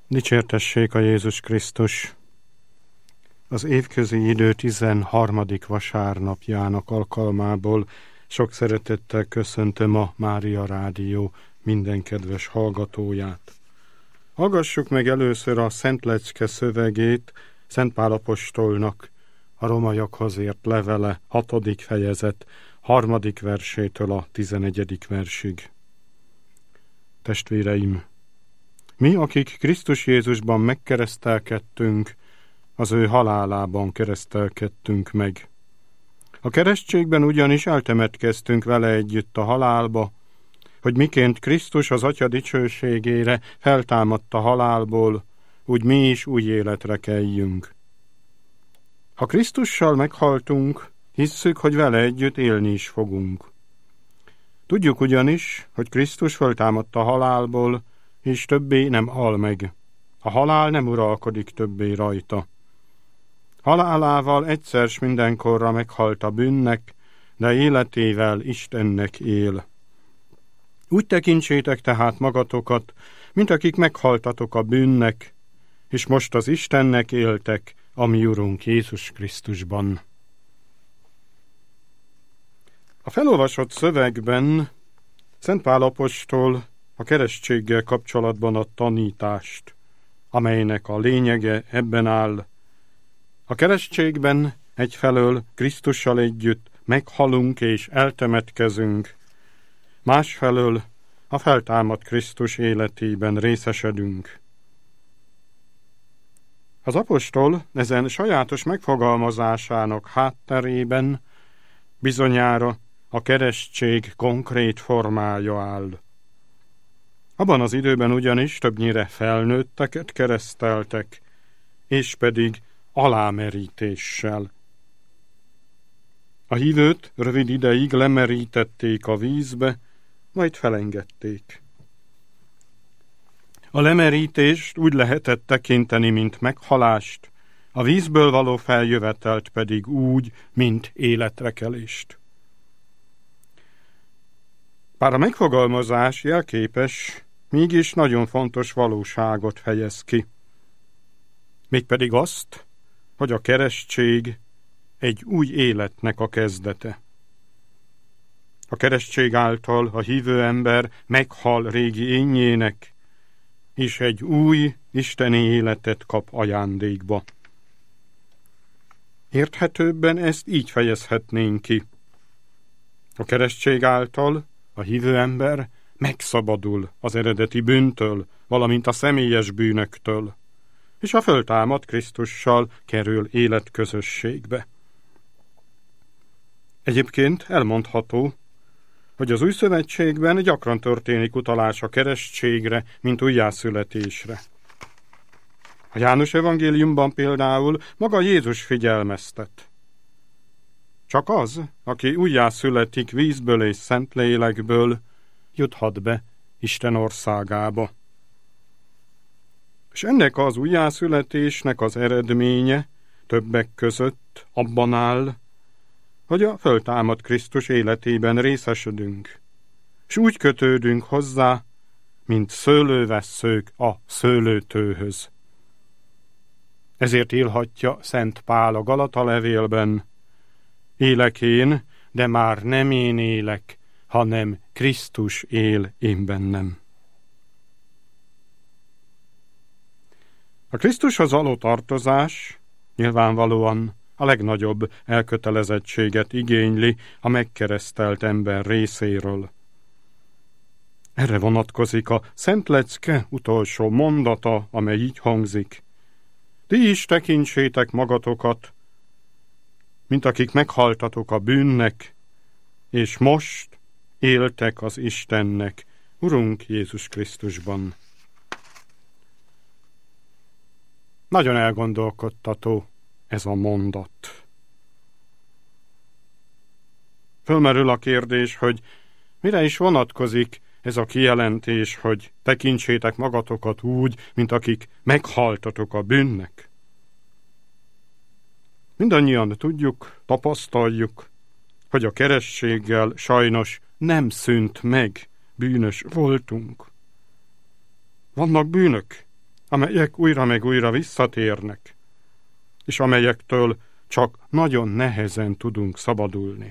Dicsértessék a Jézus Krisztus! Az évközi idő 13. vasárnapjának alkalmából sok szeretettel köszöntöm a Mária Rádió minden kedves hallgatóját. Hallgassuk meg először a Szent Lecke szövegét Szent Pál apostolnak, a Rómaiakhoz írt levele 6. fejezet 3. versétől a 11. versig. Testvéreim! Mi, akik Krisztus Jézusban megkeresztelkedtünk, az ő halálában keresztelkedtünk meg. A keresztségben ugyanis eltemetkeztünk vele együtt a halálba, hogy miként Krisztus az Atya dicsőségére feltámadt a halálból, úgy mi is új életre kelljünk. Ha Krisztussal meghaltunk, hisszük, hogy vele együtt élni is fogunk. Tudjuk ugyanis, hogy Krisztus feltámadt a halálból, és többé nem hal meg. A halál nem uralkodik többé rajta. Halálával egyszer s mindenkorra meghalt a bűnnek, de életével Istennek él. Úgy tekintsétek tehát magatokat, mint akik meghaltatok a bűnnek, és most az Istennek éltek, a mi Urunk Jézus Krisztusban. A felolvasott szövegben Szent Pál apostol a keresztséggel kapcsolatban a tanítást, amelynek a lényege ebben áll. A keresztségben egyfelől Krisztussal együtt meghalunk és eltemetkezünk, másfelől a feltámadt Krisztus életében részesedünk. Az apostol ezen sajátos megfogalmazásának hátterében bizonyára a keresztség konkrét formája áll. Abban az időben ugyanis többnyire felnőtteket kereszteltek, és pedig alámerítéssel. A hívőt rövid ideig lemerítették a vízbe, majd felengedték. A lemerítést úgy lehetett tekinteni, mint meghalást, a vízből való feljövetelt pedig úgy, mint életrekelést. Bár a megfogalmazás jelképes, mégis nagyon fontos valóságot fejez ki. Mégpedig azt, hogy a keresztség egy új életnek a kezdete. A keresztség által a hívő ember meghal régi énjének, és egy új isteni életet kap ajándékba. Érthetőbben ezt így fejezhetnénk ki. A keresztség által a hívő ember megszabadul az eredeti bűntől, valamint a személyes bűnöktől, és a föltámadt Krisztussal kerül életközösségbe. Egyébként elmondható, hogy az új szövetségben gyakran történik utalás a keresztségre, mint újjászületésre. A János evangéliumban például maga Jézus figyelmeztet. Csak az, aki újjászületik vízből és Szentlélekből, juthat be Isten országába. És ennek az újjászületésnek az eredménye többek között abban áll, hogy a föltámadt Krisztus életében részesedünk, és úgy kötődünk hozzá, mint szőlővesszők a szőlőtőhöz. Ezért írhatja Szent Pál a Galata levélben: élek én, de már nem én élek, hanem Krisztus él én bennem. A Krisztushoz való tartozás nyilvánvalóan a legnagyobb elkötelezettséget igényli a megkeresztelt ember részéről. Erre vonatkozik a Szent Lecke utolsó mondata, amely így hangzik: ti is tekintsétek magatokat, mint akik meghaltatok a bűnnek, és most éltek az Istennek, Urunk Jézus Krisztusban. Nagyon elgondolkodtató ez a mondat. Fölmerül a kérdés, hogy mire is vonatkozik ez a kijelentés, hogy tekintsétek magatokat úgy, mint akik meghaltatok a bűnnek. Mindannyian tudjuk, tapasztaljuk, hogy a kerességgel sajnos nem szűnt meg bűnös voltunk. Vannak bűnök, amelyek újra meg újra visszatérnek, és amelyektől csak nagyon nehezen tudunk szabadulni.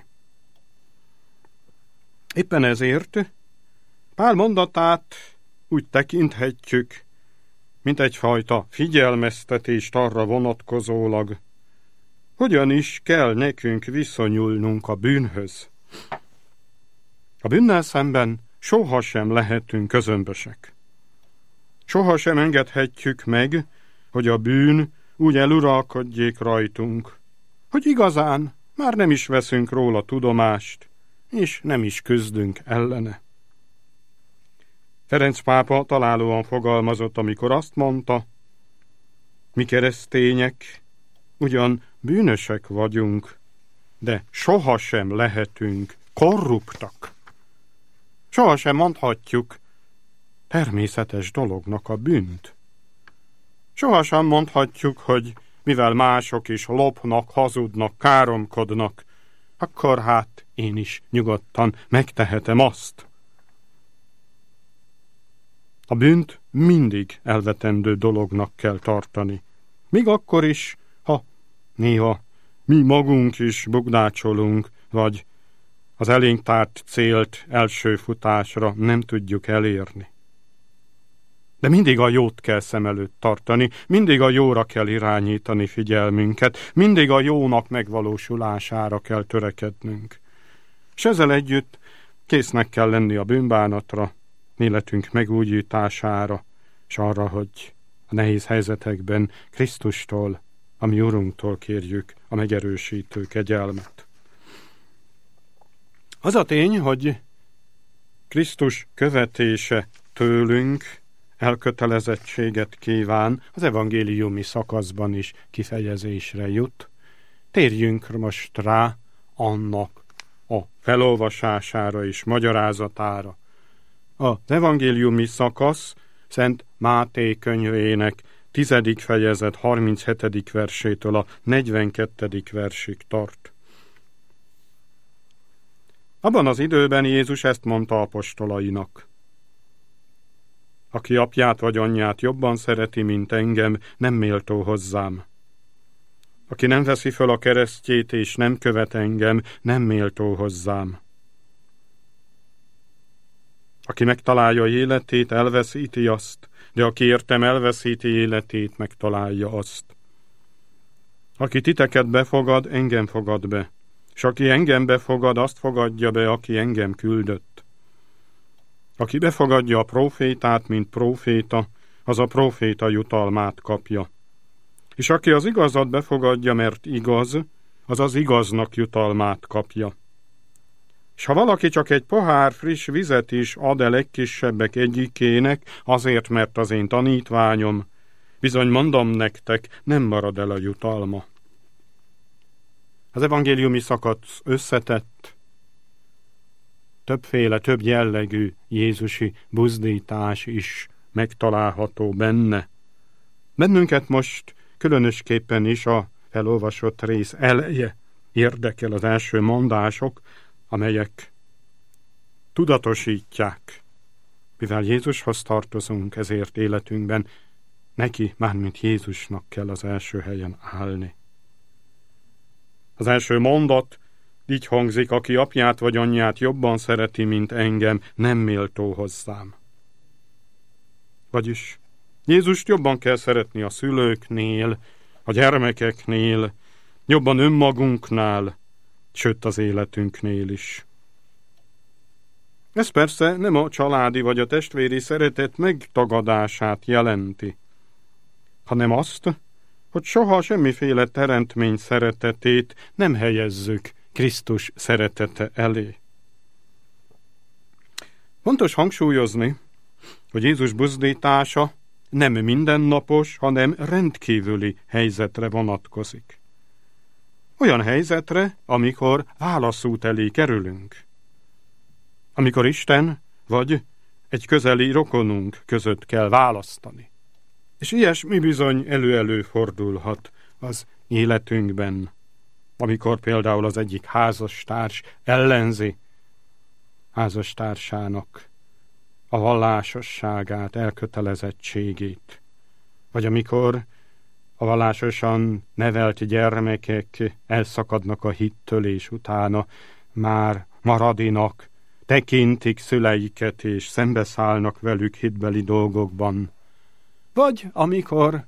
Éppen ezért Pál mondatát úgy tekinthetjük, mint egyfajta figyelmeztetést arra vonatkozólag, hogyan is kell nekünk viszonyulnunk a bűnhöz. A bűnnel szemben sohasem lehetünk közömbösek. Sohasem engedhetjük meg, hogy a bűn úgy eluralkodjék rajtunk, hogy igazán már nem is veszünk róla tudomást, és nem is küzdünk ellene. Ferenc pápa találóan fogalmazott, amikor azt mondta, mi keresztények ugyan bűnösek vagyunk, de sohasem lehetünk korruptak. Sohasem mondhatjuk természetes dolognak a bűnt. Sohasem mondhatjuk, hogy mivel mások is lopnak, hazudnak, káromkodnak, akkor hát én is nyugodtan megtehetem azt. A bűnt mindig elvetendő dolognak kell tartani. Még akkor is, ha néha mi magunk is bugdácsolunk, vagy az elénk tárt célt első futásra nem tudjuk elérni. De mindig a jót kell szem előtt tartani, mindig a jóra kell irányítani figyelmünket, mindig a jónak megvalósulására kell törekednünk. És ezzel együtt késznek kell lenni a bűnbánatra, életünk megújítására, és arra, hogy a nehéz helyzetekben Krisztustól, a mi Urunktól kérjük a megerősítő kegyelmet. Az a tény, hogy Krisztus követése tőlünk elkötelezettséget kíván, az evangéliumi szakaszban is kifejezésre jut. Térjünk most rá annak a felolvasására és magyarázatára. Az evangéliumi szakasz Szent Máté könyvének 10. fejezet 37. versétől a 42. versig tart. Abban az időben Jézus ezt mondta apostolainak. Aki apját vagy anyját jobban szereti, mint engem, nem méltó hozzám. Aki nem veszi föl a keresztjét és nem követ engem, nem méltó hozzám. Aki megtalálja életét, elveszíti azt, de aki értem elveszíti életét, megtalálja azt. Aki titeket befogad, engem fogad be, és aki engem befogad, azt fogadja be, aki engem küldött. Aki befogadja a prófétát, mint próféta, az a próféta jutalmát kapja. És aki az igazat befogadja, mert igaz, az az igaznak jutalmát kapja. És ha valaki csak egy pohár friss vizet is ad el legkisebbek egyikének, azért, mert az én tanítványom, bizony mondom nektek, nem marad el a jutalma. Az evangéliumi szakasz összetett, többféle, több jellegű jézusi buzdítás is megtalálható benne. Bennünket most különösképpen is a felolvasott rész eleje érdekel, az első mondások, amelyek tudatosítják, mivel Jézushoz tartozunk, ezért életünkben neki, mármint Jézusnak kell az első helyen állni. Az első mondat így hangzik, aki apját vagy anyját jobban szereti, mint engem, nem méltó hozzám. Vagyis Jézust jobban kell szeretni a szülőknél, a gyermekeknél, jobban önmagunknál, sőt az életünknél is. Ez persze nem a családi vagy a testvéri szeretet megtagadását jelenti, hanem azt, hogy soha semmiféle teremtmény szeretetét nem helyezzük Krisztus szeretete elé. Fontos hangsúlyozni, hogy Jézus buzdítása nem mindennapos, hanem rendkívüli helyzetre vonatkozik. Olyan helyzetre, amikor válaszút elé kerülünk. Amikor Isten vagy egy közeli rokonunk között kell választani. És ilyesmi bizony elő-elő fordulhat az életünkben, amikor például az egyik házastárs ellenzi házastársának a vallásosságát, elkötelezettségét, Vagy amikor a vallásosan nevelt gyermekek elszakadnak a hittől, és utána már maradinak, tekintik szüleiket, és szembeszállnak velük hitbeli dolgokban. Vagy amikor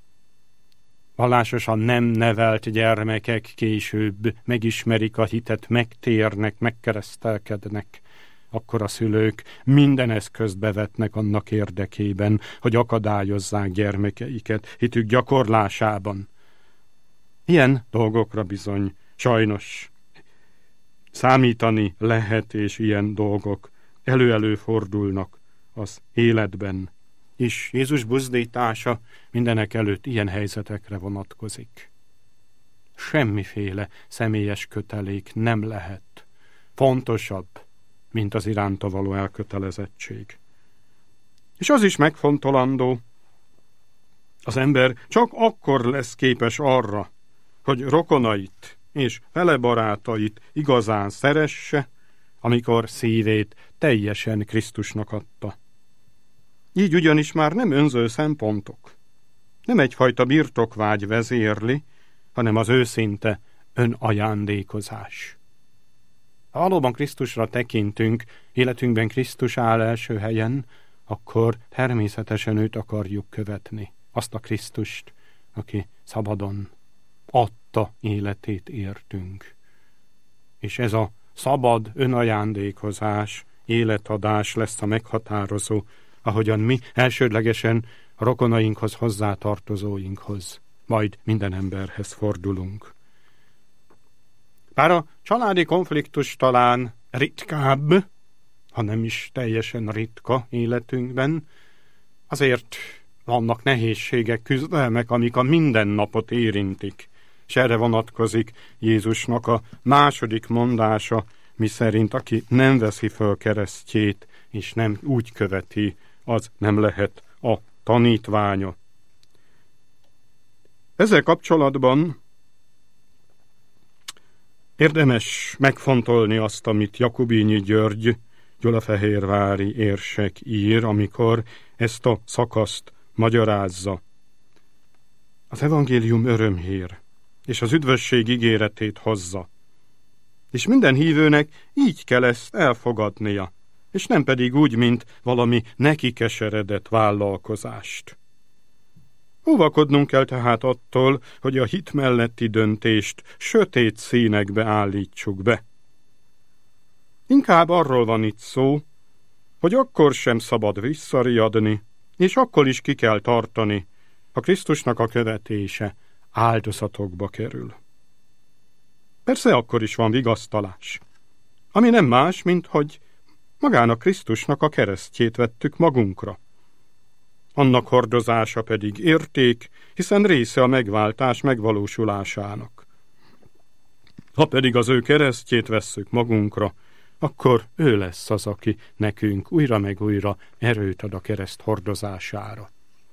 vallásosan nem nevelt gyermekek később megismerik a hitet, megtérnek, megkeresztelkednek, akkor a szülők minden eszközt bevetnek annak érdekében, hogy akadályozzák gyermekeiket hitük gyakorlásában. Ilyen dolgokra bizony sajnos számítani lehet, és ilyen dolgok elő-előfordulnak az életben. És Jézus buzdítása mindenek előtt ilyen helyzetekre vonatkozik. Semmiféle személyes kötelék nem lehet fontosabb, mint az iránta való elkötelezettség. És az is megfontolandó, az ember csak akkor lesz képes arra, hogy rokonait és vele barátait igazán szeresse, amikor szívét teljesen Krisztusnak adta. Így ugyanis már nem önző szempontok, nem egyfajta birtokvágy vezérli, hanem az őszinte önajándékozás. Ha valóban Krisztusra tekintünk, életünkben Krisztus áll első helyen, akkor természetesen őt akarjuk követni. Azt a Krisztust, aki szabadon adta életét értünk. És ez a szabad önajándékozás, életadás lesz a meghatározó, ahogyan mi elsődlegesen a rokonainkhoz, hozzátartozóinkhoz, majd minden emberhez fordulunk. Bár a családi konfliktus talán ritkább, ha nem is teljesen ritka életünkben, azért vannak nehézségek, küzdelmek, amik a mindennapot érintik, és erre vonatkozik Jézusnak a második mondása, miszerint aki nem veszi föl keresztjét, és nem úgy követi, az nem lehet a tanítványa. Ezzel kapcsolatban érdemes megfontolni azt, amit Jakubínyi György, gyulafehérvári érsek ír, amikor ezt a szakaszt magyarázza. Az evangélium örömhír, és az üdvösség ígéretét hozza. És minden hívőnek így kell ezt elfogadnia, és nem pedig úgy, mint valami neki keseredett vállalkozást. Óvakodnunk kell tehát attól, hogy a hit melletti döntést sötét színekbe állítsuk be. Inkább arról van itt szó, hogy akkor sem szabad visszariadni, és akkor is ki kell tartani, ha Krisztusnak a követése áldozatokba kerül. Persze akkor is van vigasztalás, ami nem más, mint hogy magának Krisztusnak a keresztjét vettük magunkra. Annak hordozása pedig érték, hiszen része a megváltás megvalósulásának. Ha pedig az ő keresztjét vesszük magunkra, akkor ő lesz az, aki nekünk újra meg újra erőt ad a kereszt hordozására.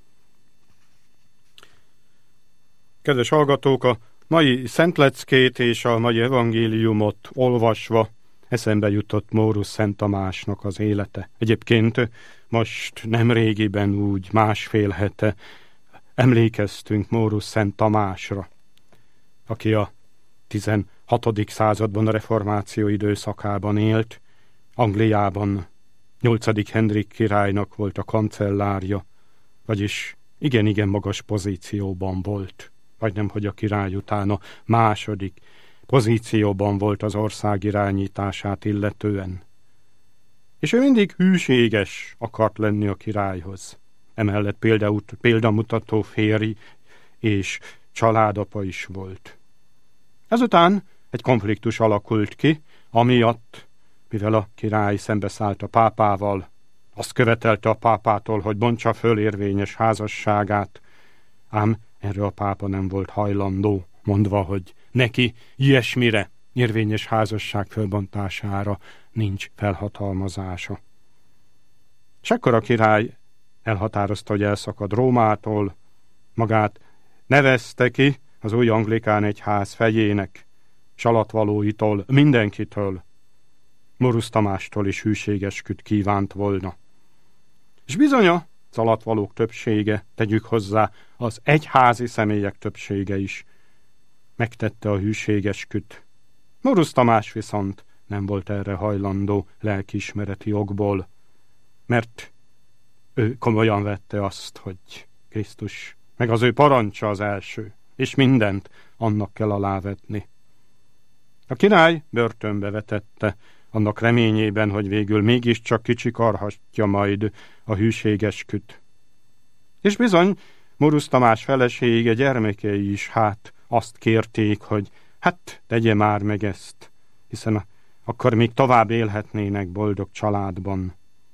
Kedves hallgatók, a mai szentleckét és a mai evangéliumot olvasva eszembe jutott Mórus Szent Tamásnak az élete. Egyébként most nem régiben, úgy másfél hete emlékeztünk Mórus Szent Tamásra, aki a 16. században a reformáció időszakában élt, Angliában 8. Henrik királynak volt a kancellárja, vagyis igen magas pozícióban volt, majdnem, hogy a király után a második pozícióban volt az ország irányítását illetően. És ő mindig hűséges akart lenni a királyhoz. Emellett példamutató férj és családapa is volt. Ezután egy konfliktus alakult ki, amiatt, mivel a király szembeszállt a pápával, azt követelte a pápától, hogy bontsa föl érvényes házasságát, ám erre a pápa nem volt hajlandó, mondva, hogy neki ilyesmire, érvényes házasság fölbontására nincs felhatalmazása. És akkor a király elhatározta, hogy elszakad Rómától, magát nevezte ki az új anglikán egyház fejének, s alatvalóitól, mindenkitől, Mórus Tamástól is hűségesküt kívánt volna. És bizony a az alattvalók többsége, tegyük hozzá az egyházi személyek többsége is megtette a hűségesküt. Mórusz Tamás viszont nem volt erre hajlandó lelkiismereti okból, mert ő komolyan vette azt, hogy Krisztus, meg az ő parancsa az első, és mindent annak kell alávetni. A király börtönbe vetette, annak reményében, hogy végül mégiscsak kicsikarhatja majd a hűségesküt. És bizony, Mórusz Tamás felesége, gyermekei is azt kérték, hogy tegye már meg ezt, hiszen akkor még tovább élhetnének boldog családban.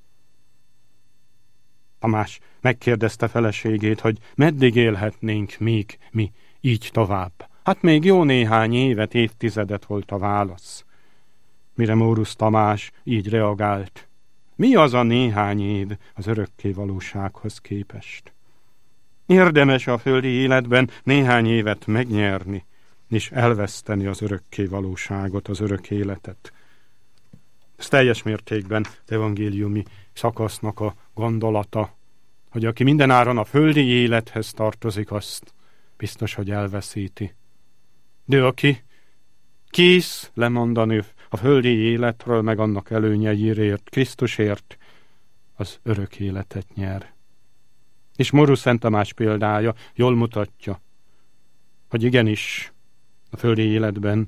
Tamás megkérdezte feleségét, hogy meddig élhetnénk még mi így tovább. Még jó néhány évet, évtizedet volt a válasz. Mire Mórusz Tamás így reagált: mi az a néhány év az örökké valósághoz képest? Érdemes a földi életben néhány évet megnyerni, és elveszteni az örökké valóságot, az örök életet. Ez teljes mértékben az evangéliumi szakasznak a gondolata, hogy aki mindenáron a földi élethez tartozik, azt biztos, hogy elveszíti. De aki kész lemondani a földi életről, meg annak előnyeiért, Krisztusért, az örök életet nyer. És Mórusz Szent Tamás példája jól mutatja, hogy igenis a földi életben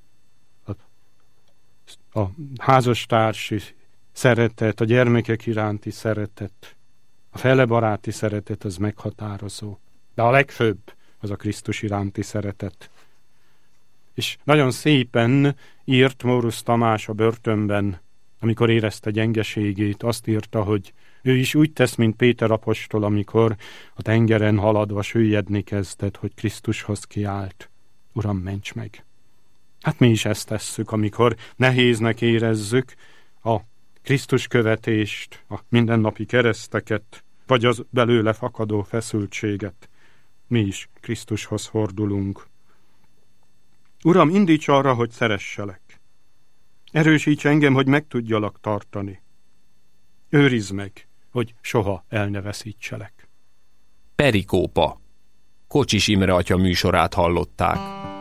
a házastársi szeretet, a gyermekek iránti szeretet, a felebaráti szeretet az meghatározó. De a legfőbb az a Krisztus iránti szeretet. És nagyon szépen írt Mórusz Tamás a börtönben, amikor érezte gyengeségét, azt írta, hogy ő is úgy tesz, mint Péter apostol, amikor a tengeren haladva süllyedni kezdett, hogy Krisztushoz kiált: Uram, ments meg! Mi is ezt tesszük, amikor nehéznek érezzük a Krisztus követést, a mindennapi kereszteket, vagy az belőle fakadó feszültséget. Mi is Krisztushoz fordulunk. Uram, indíts arra, hogy szeresselek. Erősíts engem, hogy meg tudjalak tartani. Őrizd meg, hogy soha el ne veszítselek. Perikópa. Kocsis Imre atya műsorát hallották.